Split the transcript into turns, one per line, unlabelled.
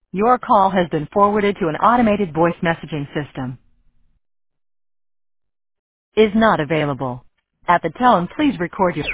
Your call has been forwarded to an automated voice messaging system. Is not available. At the tone, please record your